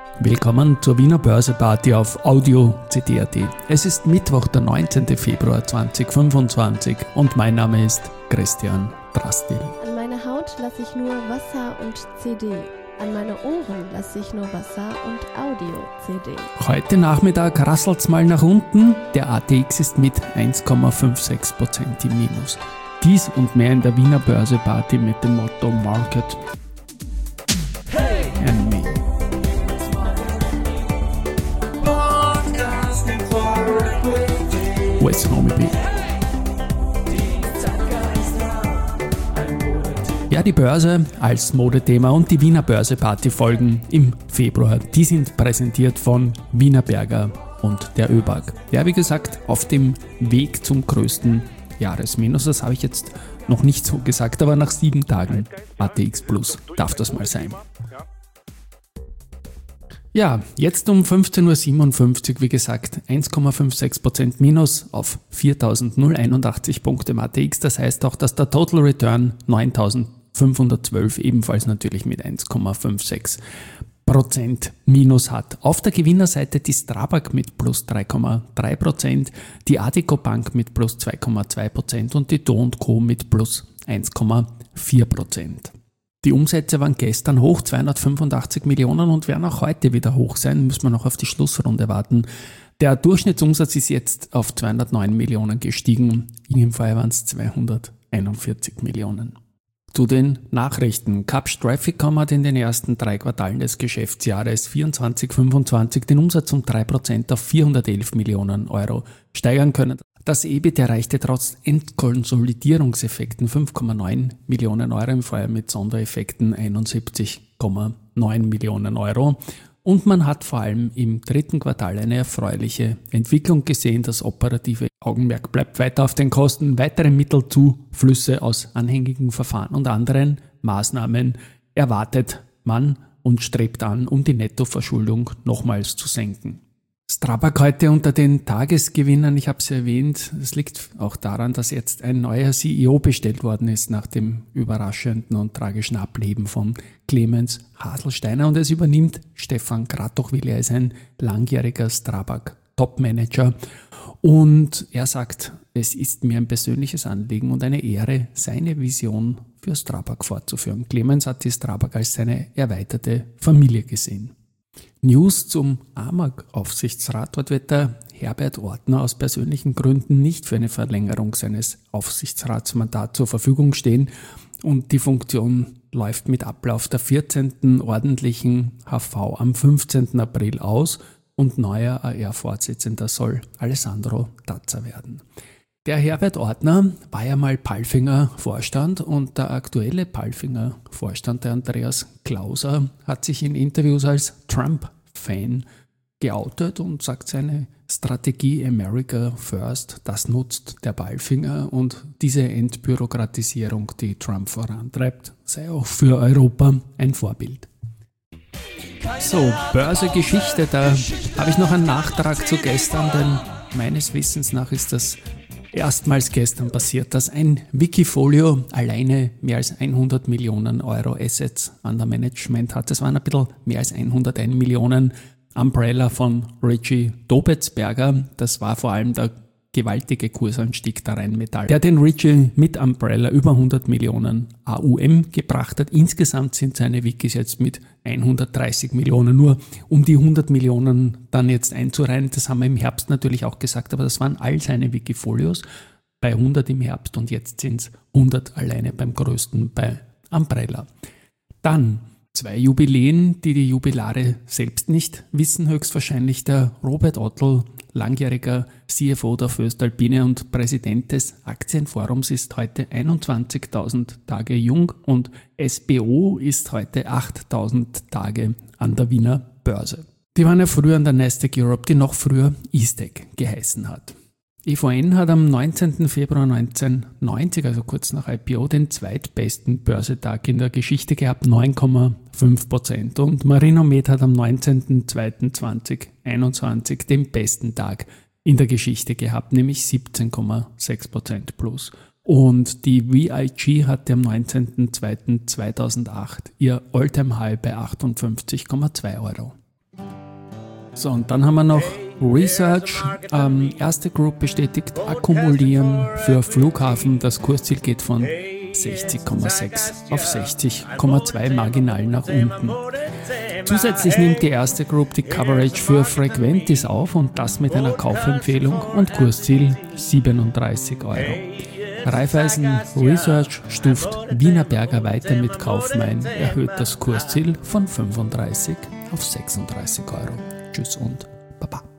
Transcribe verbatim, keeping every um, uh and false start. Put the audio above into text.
Willkommen zur Wiener Börseparty auf Audio C D punkt A T. Es ist Mittwoch, der neunzehnten Februar zweitausendfünfundzwanzig und mein Name ist Christian Drastil. An meine Haut lasse ich nur Wasser und C D. An meine Ohren lasse ich nur Wasser und Audio-C D. Heute Nachmittag rasselt's mal nach unten. Der A T X ist mit eins Komma sechsundfünfzig Prozent im Minus. Dies und mehr in der Wiener Börseparty mit dem Motto Market and Me. West Homiby. Ja, die Börse als Modethema und die Wiener Börseparty folgen im Februar. Die sind präsentiert von Wienerberger und der ÖBAG. Ja, wie gesagt, auf dem Weg zum größten Jahresminus. Das habe ich jetzt noch nicht so gesagt, aber nach sieben Tagen A T X Plus darf das mal sein. Ja, jetzt um fünfzehn Uhr siebenundfünfzig, wie gesagt, eins Komma sechsundfünfzig Prozent Minus auf viertausendeinundachtzig Punkte im A T X. Das heißt auch, dass der Total Return neuntausendfünfhundertzwölf ebenfalls natürlich mit eins Komma sechsundfünfzig Prozent Minus hat. Auf der Gewinnerseite die Strabag mit plus drei Komma drei Prozent, die Addiko Bank mit plus zwei Komma zwei Prozent und die Do und Co. mit plus eins Komma vier Prozent. Die Umsätze waren gestern hoch, zweihundertfünfundachtzig Millionen und werden auch heute wieder hoch sein, müssen wir noch auf die Schlussrunde warten. Der Durchschnittsumsatz ist jetzt auf zweihundertneun Millionen gestiegen, im Fall waren es zweihunderteinundvierzig Millionen. Zu den Nachrichten. Kapsch Trafficom hat in den ersten drei Quartalen des Geschäftsjahres vierundzwanzig fünfundzwanzig den Umsatz um drei Prozent auf vierhundertelf Millionen Euro steigern können. Das E B I T erreichte trotz Entkonsolidierungseffekten fünf Komma neun Millionen Euro, im Fall mit Sondereffekten einundsiebzig Komma neun Millionen Euro. Und man hat vor allem im dritten Quartal eine erfreuliche Entwicklung gesehen. Das operative Augenmerk bleibt weiter auf den Kosten. Weitere Mittelzuflüsse aus anhängigen Verfahren und anderen Maßnahmen erwartet man und strebt an, um die Nettoverschuldung nochmals zu senken. Strabag heute unter den Tagesgewinnern, ich habe es erwähnt, es liegt auch daran, dass jetzt ein neuer C E O bestellt worden ist nach dem überraschenden und tragischen Ableben von Clemens Haselsteiner und es übernimmt Stefan Kratochwil, er ist ein langjähriger Strabag-Topmanager und er sagt, es ist mir ein persönliches Anliegen und eine Ehre, seine Vision für Strabag fortzuführen. Clemens hat die Strabag als seine erweiterte Familie gesehen. News zum Amag-Aufsichtsrat. Dort wird der Herbert Ortner aus persönlichen Gründen nicht für eine Verlängerung seines Aufsichtsratsmandats zur Verfügung stehen und die Funktion läuft mit Ablauf der vierzehnten ordentlichen H V am fünfzehnten April aus und neuer A R-Vorsitzender soll Alessandro Dazza werden. Der Herbert Ortner war ja mal Palfinger Vorstand und der aktuelle Palfinger Vorstand, der Andreas Klauser, hat sich in Interviews als Trump-Fan geoutet und sagt, seine Strategie America First, das nutzt der Palfinger und diese Entbürokratisierung, die Trump vorantreibt, sei auch für Europa ein Vorbild. So, Börsegeschichte, da habe ich noch einen Nachtrag zu gestern, denn meines Wissens nach ist das erstmals gestern passiert, dass ein Wikifolio alleine mehr als hundert Millionen Euro Assets under Management hat. Das waren ein bisschen mehr als hunderteins Millionen Umbrella von Richie Dobetsberger. Das war vor allem der gewaltige Kursanstieg der Rheinmetall, der den Richie mit Umbrella über hundert Millionen A U M gebracht hat. Insgesamt sind seine Wikis jetzt mit hundertdreißig Millionen, nur um die hundert Millionen dann jetzt einzureihen. Das haben wir im Herbst natürlich auch gesagt, aber das waren all seine Wikifolios bei hundert im Herbst und jetzt sind es hundert alleine beim größten bei Umbrella. Dann zwei Jubiläen, die die Jubilare selbst nicht wissen, höchstwahrscheinlich der Robert Ottl, langjähriger C F O der Voestalpine und Präsident des Aktienforums, ist heute einundzwanzigtausend Tage jung und S B O ist heute achttausend Tage an der Wiener Börse. Die waren ja früher an der Nasdaq Europe, die noch früher E S T E C geheißen hat. E V N hat am neunzehnten Februar neunzehnhundertneunzig, also kurz nach I P O, den zweitbesten Börsetag in der Geschichte gehabt, neun Komma fünf Prozent. Und Marinomed hat am neunzehnten zweiten zweitausendeinundzwanzig den besten Tag in der Geschichte gehabt, nämlich siebzehn Komma sechs Prozent plus. Und die V I G hatte am neunzehnten zweiten zweitausendacht ihr Alltime-High bei achtundfünfzig Komma zwei Euro. So, und dann haben wir noch Research. Ähm, erste Group bestätigt akkumulieren für Flughafen. Das Kursziel geht von sechzig Komma sechs auf sechzig Komma zwei marginal nach unten. Zusätzlich nimmt die erste Group die Coverage für Frequentis auf und das mit einer Kaufempfehlung und Kursziel siebenunddreißig Euro. Raiffeisen Research stuft Wienerberger weiter mit Kauf ein, erhöht das Kursziel von fünfunddreißig auf sechsunddreißig Euro. Tschüss und Baba.